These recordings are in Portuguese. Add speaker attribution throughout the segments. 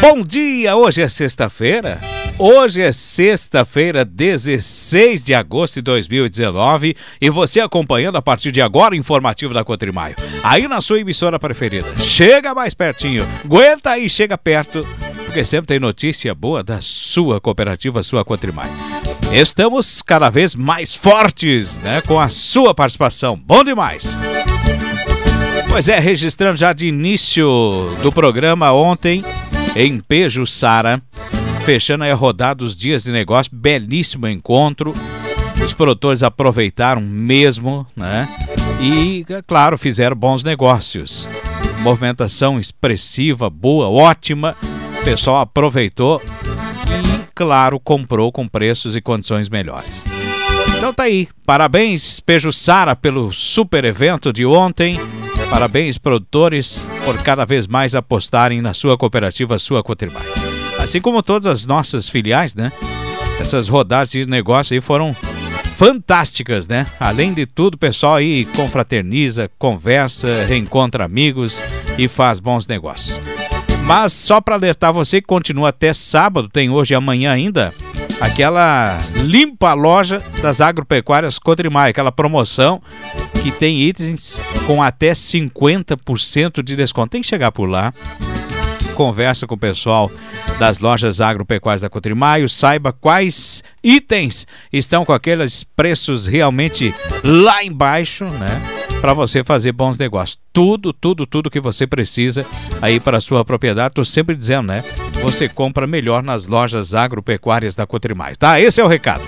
Speaker 1: Bom dia, hoje é sexta-feira. Hoje é sexta-feira, 16 de agosto de 2019 e você acompanhando a partir de agora o informativo da Cotrimaio. Aí na sua emissora preferida. Chega mais pertinho, aguenta aí, chega perto, porque sempre tem notícia boa da sua cooperativa, sua Cotrimaio. Estamos cada vez mais fortes, né, com a sua participação. Bom demais! Pois é, registrando já de início do programa ontem em Pejuçara, fechando aí a rodada dos dias de negócio, belíssimo encontro. Os produtores aproveitaram mesmo, né? E, claro, fizeram bons negócios. Movimentação expressiva, boa, ótima. O pessoal aproveitou e, claro, comprou com preços e condições melhores. Então tá aí. Parabéns, Pejuçara, pelo super evento de ontem. Parabéns, produtores, por cada vez mais apostarem na sua cooperativa, sua Cotrimaio. Assim como todas as nossas filiais, né? Essas rodadas de negócio aí foram fantásticas, né? Além de tudo, o pessoal aí confraterniza, conversa, reencontra amigos e faz bons negócios. Mas só para alertar você que continua até sábado, tem hoje e amanhã ainda, aquela limpa loja das agropecuárias Cotrimaio, aquela promoção que tem itens com até 50% de desconto. Tem que chegar por lá, conversa com o pessoal das lojas agropecuárias da Cotrimaio, saiba quais itens estão com aqueles preços realmente lá embaixo, né? Para você fazer bons negócios. Tudo que você precisa aí para a sua propriedade. Tô sempre dizendo, né? Você compra melhor nas lojas agropecuárias da Cotrimaio, tá? Esse é o recado.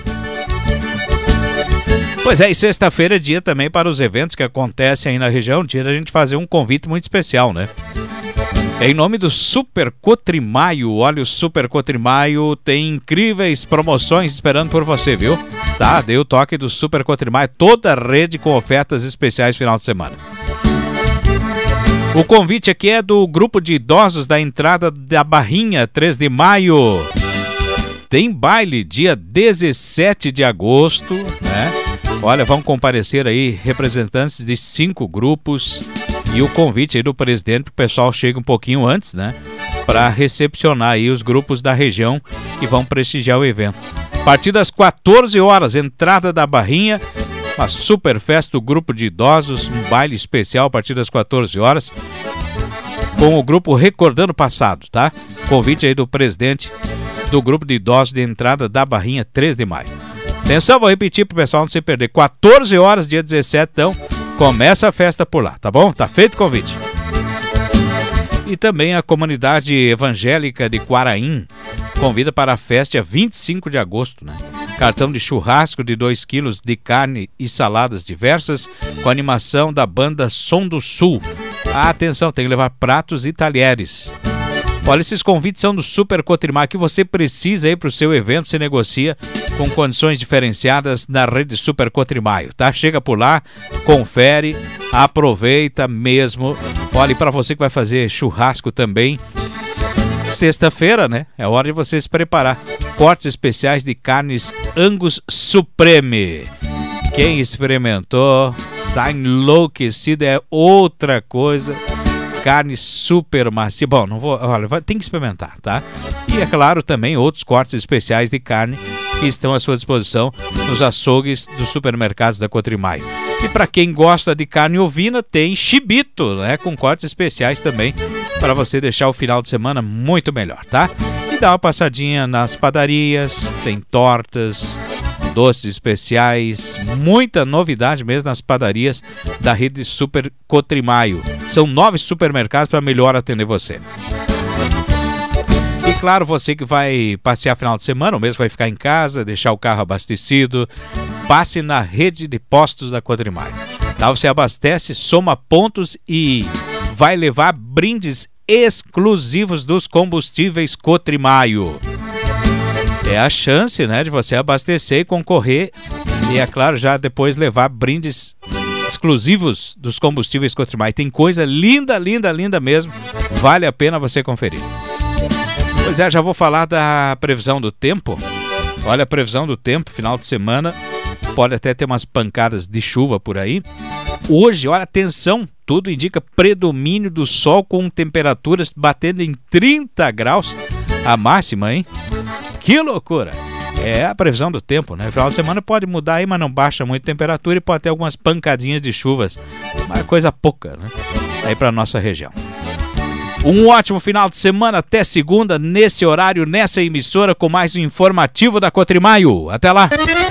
Speaker 1: Pois é, e sexta-feira é dia também para os eventos que acontecem aí na região, dia da gente fazer um convite muito especial, né? Em nome do Super Cotrimaio, olha, o Super Cotrimaio tem incríveis promoções esperando por você, viu? Tá, deu o toque do Super Cotrimaio, toda a rede com ofertas especiais final de semana. O convite aqui é do grupo de idosos da entrada da Barrinha, 3 de maio. Tem baile dia 17 de agosto, né? Olha, vão comparecer aí representantes de 5 grupos e o convite aí do presidente para o pessoal chegue um pouquinho antes, né? Para recepcionar aí os grupos da região que vão prestigiar o evento. A partir das 14 horas, entrada da Barrinha, uma super festa do grupo de idosos, um baile especial a partir das 14 horas, com o grupo Recordando o Passado, tá? Convite aí do presidente do grupo de idosos de entrada da Barrinha, 3 de maio. Atenção, vou repetir pro pessoal não se perder. 14 horas, dia 17, então, começa a festa por lá, tá bom? Tá feito o convite. E também a comunidade evangélica de Quaraim convida para a festa dia 25 de agosto, né? Cartão de churrasco de 2 quilos de carne e saladas diversas com animação da banda Som do Sul. Atenção, tem que levar pratos e talheres. Olha, esses convites são do Super Cotrimaio que você precisa aí para o seu evento, se negocia com condições diferenciadas na rede Super Cotrimaio, tá? Chega por lá, confere, aproveita mesmo. Olha, e para você que vai fazer churrasco também, sexta-feira, né? É hora de você se preparar. Cortes especiais de carnes Angus Supreme. Quem experimentou tá enlouquecido, é outra coisa. Carne super macia. Bom, não vou. Olha, tem que experimentar, tá? E é claro também outros cortes especiais de carne que estão à sua disposição nos açougues dos supermercados da Cotrimaio. E para quem gosta de carne ovina, tem chibito, né? Com cortes especiais também para você deixar o final de semana muito melhor, tá? E dá uma passadinha nas padarias, tem tortas, doces especiais, muita novidade mesmo nas padarias da rede Super Cotrimaio. São 9 supermercados para melhor atender você. E claro, você que vai passear final de semana, ou mesmo vai ficar em casa, deixar o carro abastecido, passe na rede de postos da Cotrimaio. Tá? Você abastece, soma pontos e vai levar brindes exclusivos dos combustíveis Cotrimaio. É a chance, né, de você abastecer e concorrer e, é claro, já depois levar brindes exclusivos dos combustíveis Cotrimaio. Tem coisa linda, linda, linda mesmo. Vale a pena você conferir. Pois é, já vou falar da previsão do tempo. Olha, a previsão do tempo, final de semana, pode até ter umas pancadas de chuva por aí. hoje, olha, atenção, tudo indica predomínio do sol com temperaturas batendo em 30 graus a máxima, hein? Que loucura! É a previsão do tempo, né? Final de semana pode mudar aí, mas não baixa muito a temperatura e pode ter algumas pancadinhas de chuvas, mas coisa pouca, né? Aí pra nossa região. Um ótimo final de semana, até segunda, nesse horário, nessa emissora, com mais um informativo da Cotrimaio. Até lá!